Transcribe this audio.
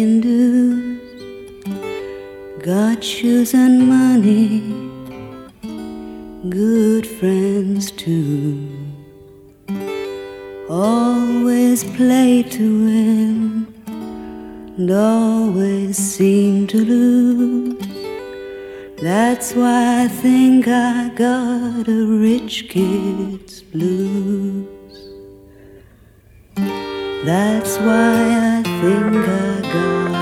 paying dues, got shoes and money, good friends too. Always play to win and always seem to lose. That's why I think I got a rich kid's blues. That's why I think I got